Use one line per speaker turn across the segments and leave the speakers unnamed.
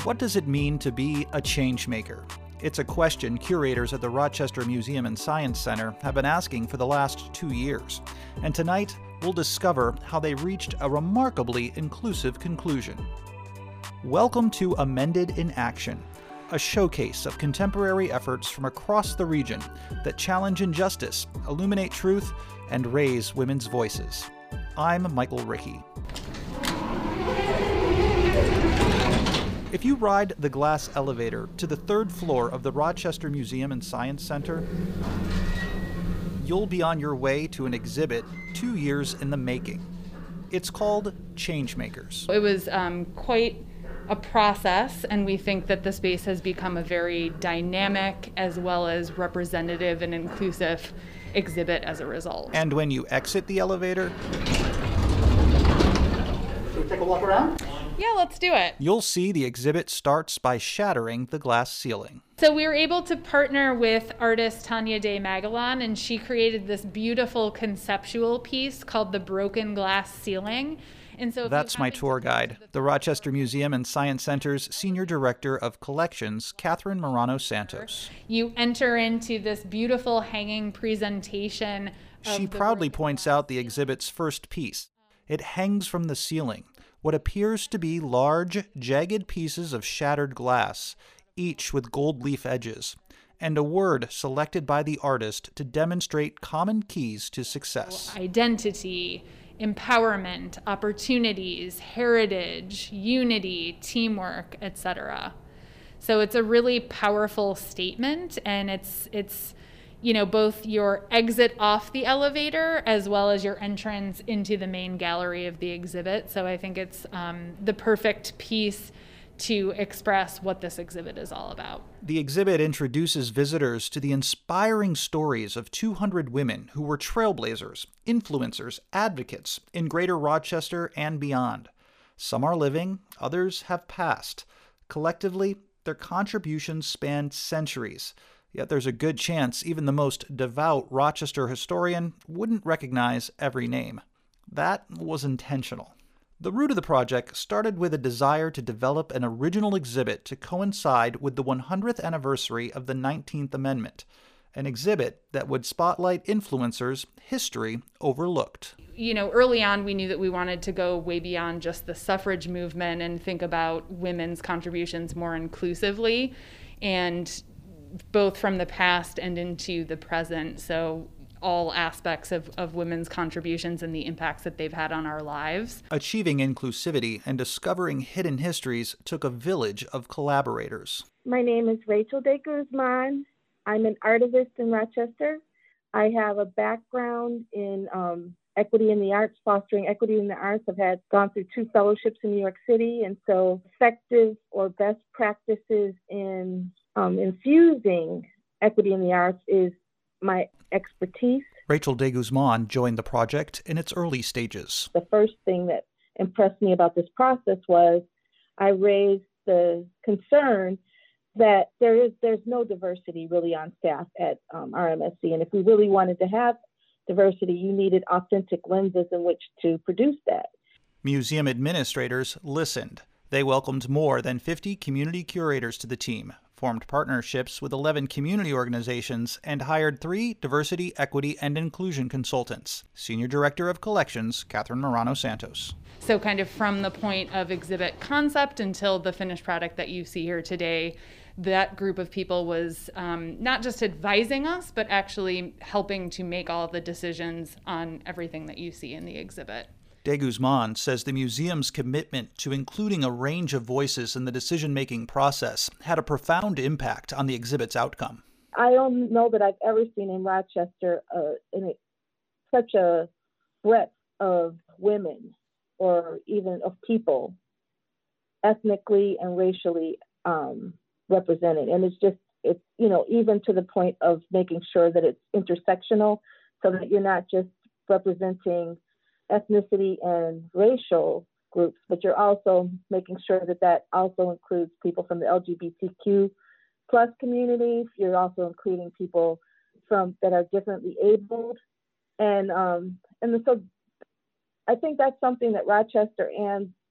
What does it mean to be a change maker? It's a question curators at the Rochester Museum and Science Center have been asking for the last 2 years. And tonight, we'll discover how they reached a remarkably inclusive conclusion. Welcome to Amended in Action, a showcase of contemporary efforts from across the region that challenge injustice, illuminate truth, and raise women's voices. I'm Michael Rickey. If you ride the glass elevator to the 3rd floor of the Rochester Museum and Science Center, you'll be on your way to an exhibit 2 years in the making. It's called Changemakers.
It was quite a process, and we think that the space has become a very dynamic as well as representative and inclusive exhibit as a result.
And when you exit the elevator, should we take a walk around?
Yeah, let's do it.
You'll see the exhibit starts by shattering the glass ceiling.
So we were able to partner with artist Tanya Day Magalon, and she created this beautiful conceptual piece called The Broken Glass Ceiling. And so
that's my tour guide, the Rochester Museum and Science Center's Senior Director of Collections, Catherine Marano Santos.
You enter into this beautiful hanging presentation.
She proudly points out the exhibit's first piece. It hangs from the ceiling, what appears to be large, jagged pieces of shattered glass, each with gold leaf edges, and a word selected by the artist to demonstrate common keys to success.
Identity, empowerment, opportunities, heritage, unity, teamwork, etc. So it's a really powerful statement, and it's both your exit off the elevator as well as your entrance into the main gallery of the exhibit. So I think it's the perfect piece to express what this exhibit is all about.
The exhibit introduces visitors to the inspiring stories of 200 women who were trailblazers, influencers, advocates in Greater Rochester and beyond. Some are living, others have passed. Collectively, their contributions span centuries. Yet there's a good chance even the most devout Rochester historian wouldn't recognize every name. That was intentional. The root of the project started with a desire to develop an original exhibit to coincide with the 100th anniversary of the 19th Amendment, an exhibit that would spotlight influencers history overlooked.
Early on, we knew that we wanted to go way beyond just the suffrage movement and think about women's contributions more inclusively, and both from the past and into the present. So all aspects of women's contributions and the impacts that they've had on our lives.
Achieving inclusivity and discovering hidden histories took a village of collaborators.
My name is Rachel De Guzman. I'm an artivist in Rochester. I have a background in equity in the arts, fostering equity in the arts. I've gone through 2 fellowships in New York City, and so effective or best practices in infusing equity in the arts is my expertise.
Rachel De Guzman joined the project in its early stages.
The first thing that impressed me about this process was I raised the concern that there's no diversity really on staff at RMSC. And if we really wanted to have diversity, you needed authentic lenses in which to produce that.
Museum administrators listened. They welcomed more than 50 community curators to the team, formed partnerships with 11 community organizations, and hired 3 diversity, equity, and inclusion consultants. Senior Director of Collections, Catherine Marano Santos.
So kind of from the point of exhibit concept until the finished product that you see here today, that group of people was not just advising us, but actually helping to make all the decisions on everything that you see in the exhibit.
De Guzman says the museum's commitment to including a range of voices in the decision-making process had a profound impact on the exhibit's outcome.
I don't know that I've ever seen in Rochester such a breadth of women or even of people ethnically and racially represented. And it's even to the point of making sure that it's intersectional so that you're not just representing ethnicity and racial groups, but you're also making sure that also includes people from the LGBTQ plus community. You're also including people that are differently abled. And so I think that's something that Rochester and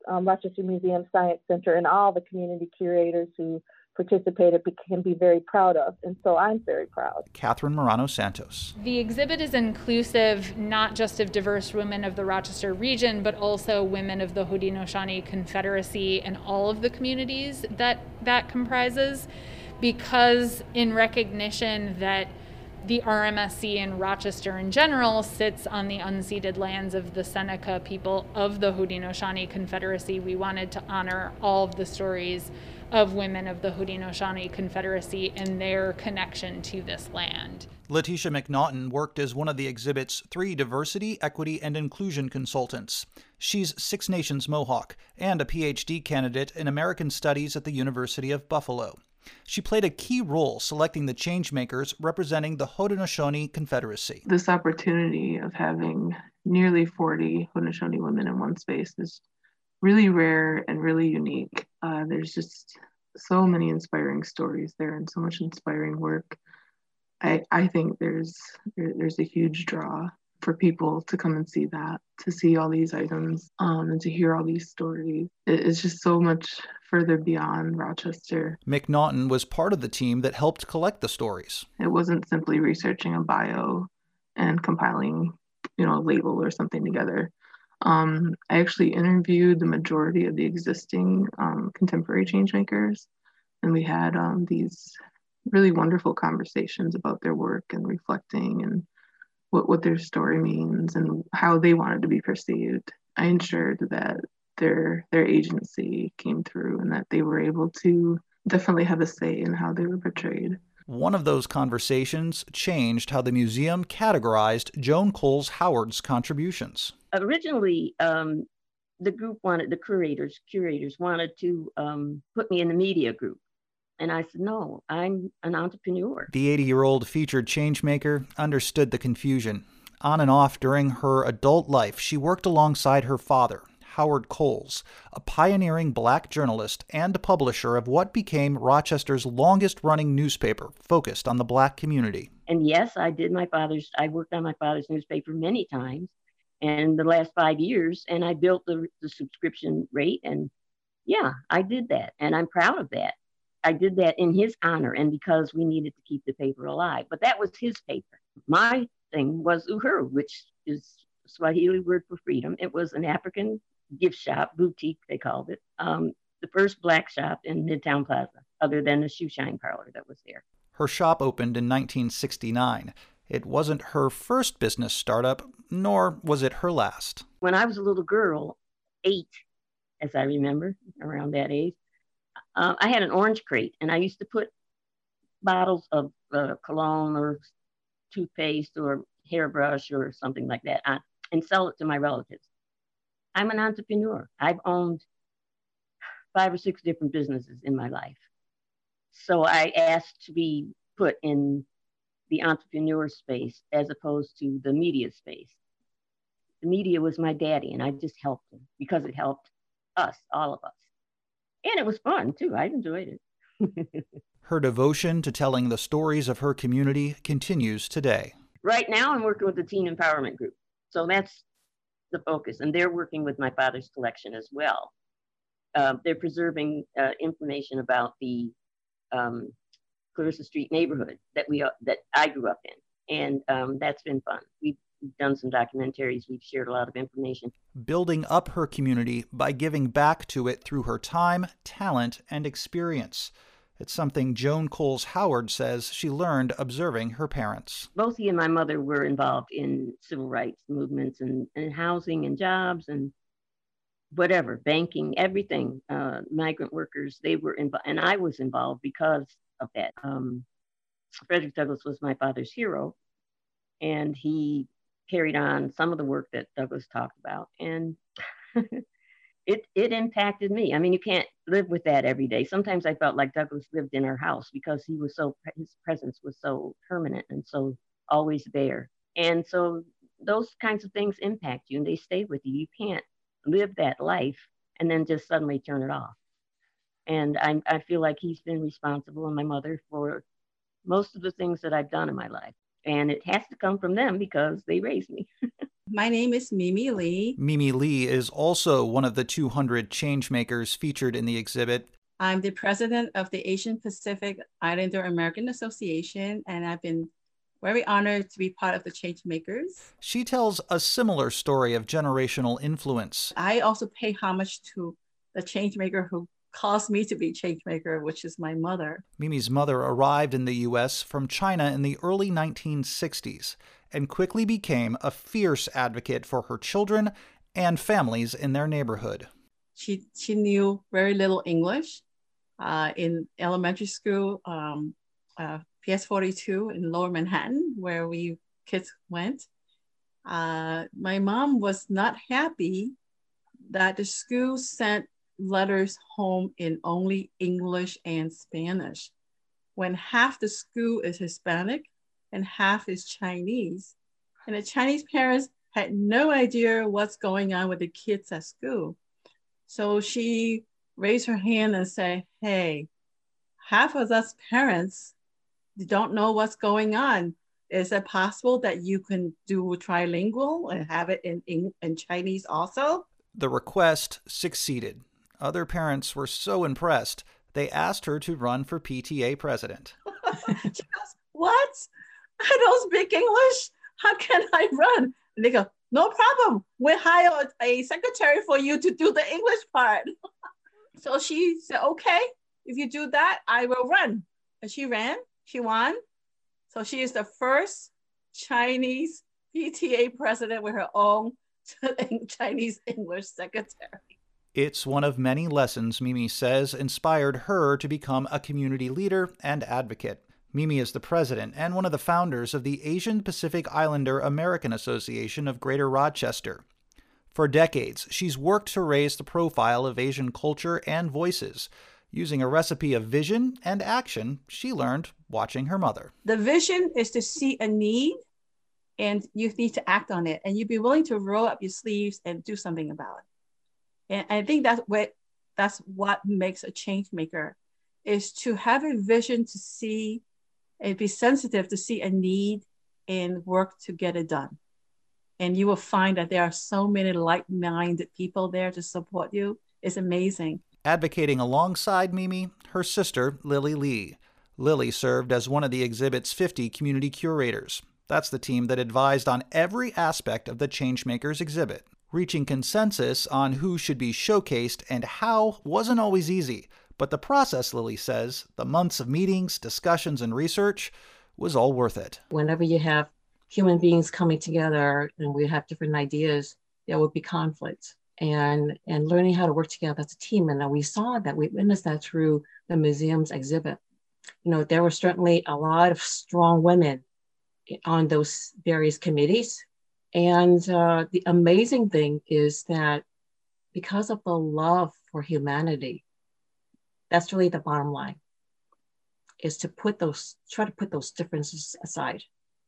Rochester Museum Science Center and all the community curators who participated can be very proud of. And so I'm very proud.
Catherine Morano Santos.
The exhibit is inclusive not just of diverse women of the Rochester region, but also women of the Haudenosaunee Confederacy and all of the communities that comprises, because in recognition that the RMSC in Rochester in general sits on the unceded lands of the Seneca people of the Haudenosaunee Confederacy, we wanted to honor all of the stories of women of the Haudenosaunee Confederacy and their connection to this land.
Letitia McNaughton worked as one of the exhibit's 3 diversity, equity, and inclusion consultants. She's Six Nations Mohawk and a PhD candidate in American Studies at the University of Buffalo. She played a key role selecting the changemakers representing the Haudenosaunee Confederacy.
This opportunity of having nearly 40 Haudenosaunee women in one space is really rare and really unique. There's just so many inspiring stories there and so much inspiring work. I think there's a huge draw for people to come and see that, to see all these items, and to hear all these stories. It's just so much further beyond Rochester.
McNaughton was part of the team that helped collect the stories.
It wasn't simply researching a bio and compiling, a label or something together. I actually interviewed the majority of the existing contemporary changemakers, and we had these really wonderful conversations about their work and reflecting and what their story means and how they wanted to be perceived. I ensured that their agency came through and that they were able to definitely have a say in how they were portrayed.
One of those conversations changed how the museum categorized Joan Coles Howard's contributions.
Originally, the curators wanted to put me in the media group. And I said, no, I'm an entrepreneur.
The 80-year-old featured changemaker understood the confusion. On and off during her adult life, she worked alongside her father, Howard Coles, a pioneering Black journalist and a publisher of what became Rochester's longest-running newspaper, focused on the Black community.
And yes, I worked on my father's newspaper many times, and the last 5 years, and I built the subscription rate, and yeah, I did that, and I'm proud of that. I did that in his honor and because we needed to keep the paper alive. But that was his paper. My thing was Uhuru, which is Swahili word for freedom. It was an African gift shop, boutique, they called it. The first Black shop in Midtown Plaza, other than the shoe shine parlor that was there.
Her shop opened in 1969. It wasn't her first business startup, nor was it her last.
When I was a little girl, 8, as I remember, around that age, I had an orange crate, and I used to put bottles of cologne or toothpaste or hairbrush or something like that on, and sell it to my relatives. I'm an entrepreneur. I've owned 5 or 6 different businesses in my life. So I asked to be put in the entrepreneur space as opposed to the media space. The media was my daddy, and I just helped him because it helped us, all of us. And it was fun, too. I enjoyed it.
Her devotion to telling the stories of her community continues today.
Right now, I'm working with the Teen Empowerment Group. So that's the focus. And they're working with my father's collection as well. They're preserving information about the Clarissa Street neighborhood that I grew up in. And that's been fun. We've done some documentaries. We've shared a lot of information.
Building up her community by giving back to it through her time, talent, and experience. It's something Joan Coles Howard says she learned observing her parents.
Both he and my mother were involved in civil rights movements and housing and jobs and whatever, banking, everything. Migrant workers, they were involved, and I was involved because of that. Frederick Douglass was my father's hero, and he carried on some of the work that Douglass talked about, and it impacted me. I mean, you can't live with that every day. Sometimes I felt like Douglass lived in our house because his presence was so permanent and so always there. And so those kinds of things impact you and they stay with you. You can't live that life and then just suddenly turn it off. And I feel like he's been responsible, and my mother, for most of the things that I've done in my life. And it has to come from them because they raised me.
My name is Mimi Lee.
Mimi Lee is also one of the 200 changemakers featured in the exhibit.
I'm the president of the Asian Pacific Islander American Association, and I've been very honored to be part of the Changemakers.
She tells a similar story of generational influence.
I also pay homage to the changemaker who caused me to be changemaker, which is my mother.
Mimi's mother arrived in the U.S. from China in the early 1960s and quickly became a fierce advocate for her children and families in their neighborhood.
She knew very little English. In elementary school, PS42 in Lower Manhattan, where we kids went. My mom was not happy that the school sent letters home in only English and Spanish, when half the school is Hispanic and half is Chinese. And the Chinese parents had no idea what's going on with the kids at school. So she raised her hand and said, hey, half of us parents don't know what's going on. Is it possible that you can do trilingual and have it in Chinese also?
The request succeeded. Other parents were so impressed, they asked her to run for PTA president.
She goes, what? I don't speak English. How can I run? And they go, no problem. We'll hire a secretary for you to do the English part. So she said, okay, if you do that, I will run. And she ran, she won. So she is the first Chinese PTA president with her own Chinese English secretary.
It's one of many lessons Mimi says inspired her to become a community leader and advocate. Mimi is the president and one of the founders of the Asian Pacific Islander American Association of Greater Rochester. For decades, she's worked to raise the profile of Asian culture and voices, using a recipe of vision and action she learned watching her mother.
The vision is to see a need, and you need to act on it, and you'd be willing to roll up your sleeves and do something about it. And I think that's what makes a change maker, is to have a vision to see and be sensitive to see a need and work to get it done. And you will find that there are so many like-minded people there to support you. It's amazing.
Advocating alongside Mimi, her sister, Lily Lee. Lily served as one of the exhibit's 50 community curators. That's the team that advised on every aspect of the Changemakers exhibit. Reaching consensus on who should be showcased and how wasn't always easy, but the process, Lily says, the months of meetings, discussions, and research, was all worth it.
Whenever you have human beings coming together and we have different ideas, there will be conflict. And learning how to work together as a team. And we saw that, we witnessed that through the museum's exhibit. You know, there were certainly a lot of strong women on those various committees. And the amazing thing is that because of the love for humanity, that's really the bottom line, is to try to put those differences aside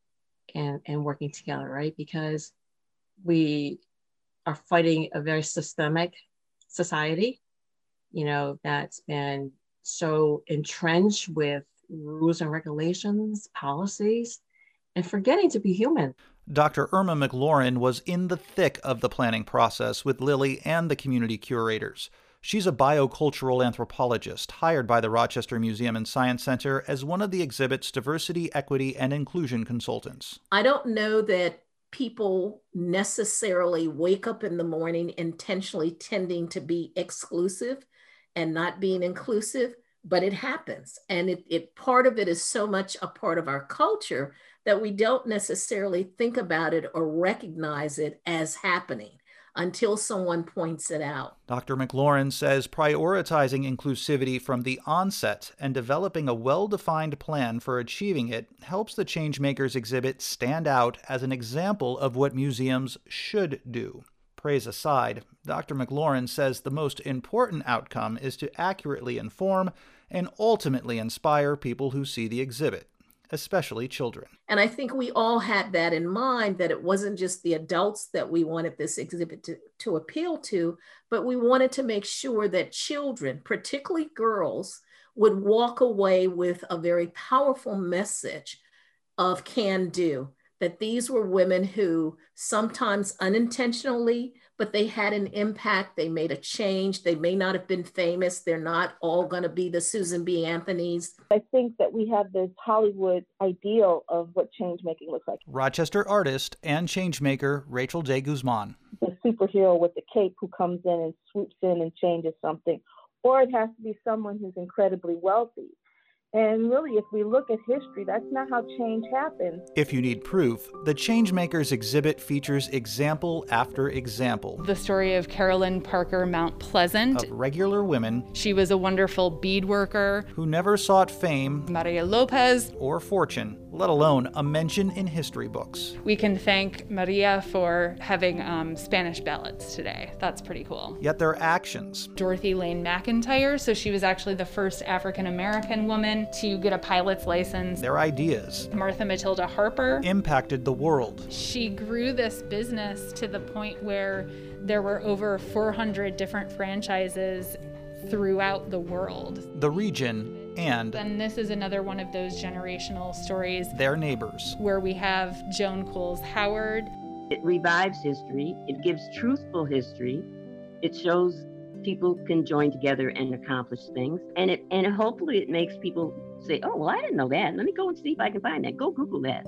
and working together, right? Because we are fighting a very systemic society, you know, that's been so entrenched with rules and regulations, policies, and forgetting to be human.
Dr. Irma McLaurin was in the thick of the planning process with Lily and the community curators. She's a biocultural anthropologist hired by the Rochester Museum and Science Center as one of the exhibit's diversity, equity, and inclusion consultants.
I don't know that people necessarily wake up in the morning intentionally tending to be exclusive and not being inclusive, but it happens. And it part of it is so much a part of our culture that we don't necessarily think about it or recognize it as happening until someone points it out.
Dr. McLaurin says prioritizing inclusivity from the onset and developing a well-defined plan for achieving it helps the Changemakers exhibit stand out as an example of what museums should do. Praise aside, Dr. McLaurin says the most important outcome is to accurately inform and ultimately inspire people who see the exhibit, especially children.
And I think we all had that in mind, that it wasn't just the adults that we wanted this exhibit to appeal to, but we wanted to make sure that children, particularly girls, would walk away with a very powerful message of can do, that these were women who sometimes unintentionally, but they had an impact. They made a change. They may not have been famous. They're not all going to be the Susan B. Anthonys.
I think that we have this Hollywood ideal of what change making looks like.
Rochester artist and changemaker Rachel J. Guzman.
The superhero with the cape who comes in and swoops in and changes something, or it has to be someone who's incredibly wealthy. And really, if we look at history, that's not how change happens.
If you need proof, the Changemakers exhibit features example after example.
The story of Carolyn Parker Mount Pleasant.
Of regular women.
She was a wonderful bead worker.
Who never sought fame.
Maria Lopez.
Or fortune, let alone a mention in history books.
We can thank Maria for having Spanish ballads today. That's pretty cool.
Yet their actions.
Dorothy Lane McIntyre, so she was actually the first African-American woman to get a pilot's license.
Their ideas.
Martha Matilda Harper.
Impacted the world.
She grew this business to the point where there were over 400 different franchises throughout the world.
The region. And
this is another one of those generational stories.
Their neighbors.
Where we have Joan Coles Howard.
It revives history. It gives truthful history. It shows people can join together and accomplish things. And hopefully it makes people say, oh, well, I didn't know that. Let me go and see if I can find that. Go Google that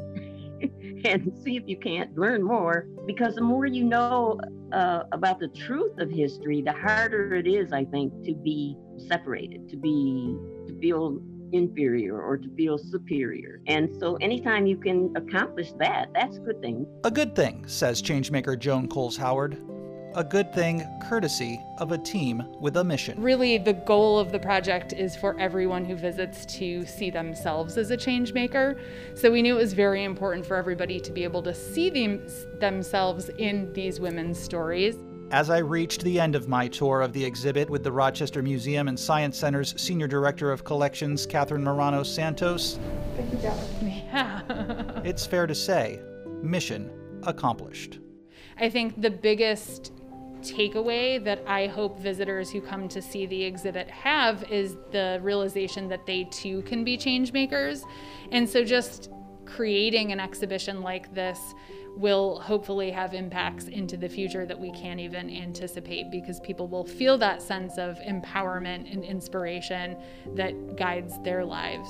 and see if you can't learn more. Because the more you know about the truth of history, the harder it is, I think, to be separated, to feel inferior or to feel superior. And so anytime you can accomplish that, that's a good thing.
A good thing, says changemaker Joan Coles Howard. A good thing courtesy of a team with a mission.
Really, the goal of the project is for everyone who visits to see themselves as a change maker. So we knew it was very important for everybody to be able to see themselves in these women's stories.
As I reached the end of my tour of the exhibit with the Rochester Museum and Science Center's Senior Director of Collections, Catherine Morano Santos,
Good job.
Yeah.
It's fair to say, mission accomplished.
I think the biggest takeaway that I hope visitors who come to see the exhibit have is the realization that they too can be change makers. And so just creating an exhibition like this will hopefully have impacts into the future that we can't even anticipate, because people will feel that sense of empowerment and inspiration that guides their lives.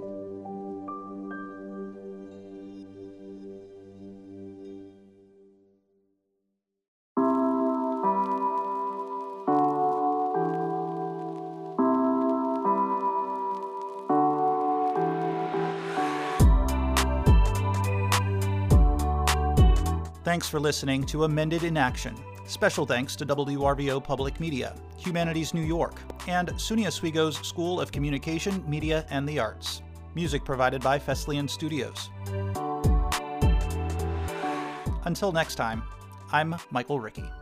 Thanks for listening to Amended in Action. Special thanks to WRVO Public Media, Humanities New York, and SUNY Oswego's School of Communication, Media, and the Arts. Music provided by Fesliyan Studios. Until next time, I'm Michael Rickey.